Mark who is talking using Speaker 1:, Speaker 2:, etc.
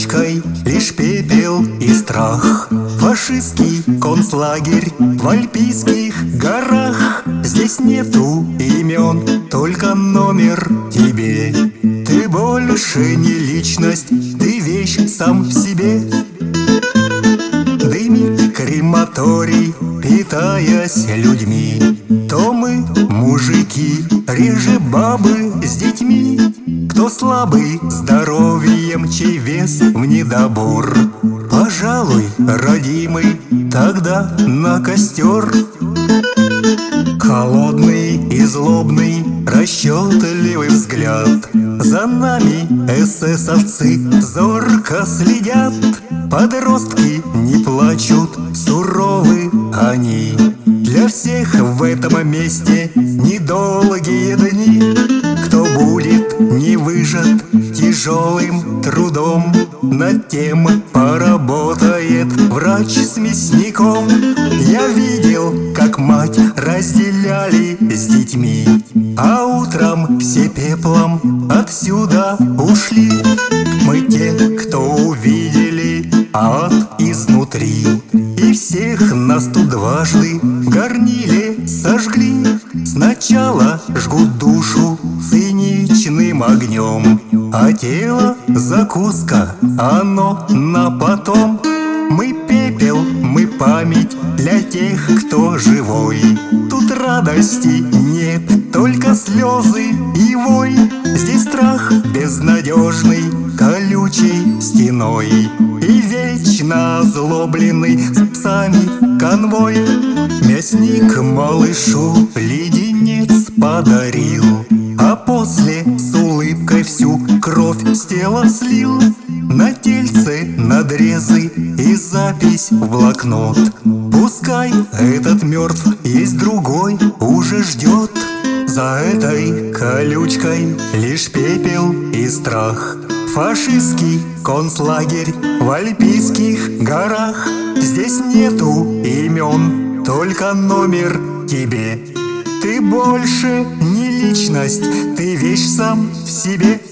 Speaker 1: колючкой лишь пепел и страх. Фашистский концлагерь в Альпийских горах. Здесь нету имен, только номер тебе. Ты больше не личность, ты вещь сам в себе. Дымит крематорий, питаясь людьми. То мы, мужики, реже бабы с детьми. Кто слабый здоровьем, чей вес в недобор, пожалуй, родимый, тогда на костер. Холодный и злобный, расчетливый взгляд. За нами эсэсовцы зорко следят. Подростки не плачут, суровы они. Для всех в этом месте недолгие дни. Кто будет не выжат тяжелым трудом, над тем поработает врач с мясником. Я видел, как мать разделяли с детьми, а утром все пеплом отсюда ушли. Мы те, кто увидели ад изнутри, и всех нас тут дважды в горниле сожгли. Сначала жгут душу циничным огнем, а тело закуска, оно на потом. Мы пепел, мы память для тех, кто живой. Тут радости нет, только слезы и вой. Здесь страх безнадежный, колючей стеной, и вечно озлобленный с псами конвой. Мясник малышу леденец подарил, а после с улыбкой всю кровь с тела слил. На тельце надрезы и запись в блокнот. Пускай этот мертв, есть другой, уже ждет. За этой колючкой лишь пепел и страх. Фашистский концлагерь в Альпийских горах. Здесь нету имен, только номер тебе. Ты больше не личность, ты вещь сам в себе.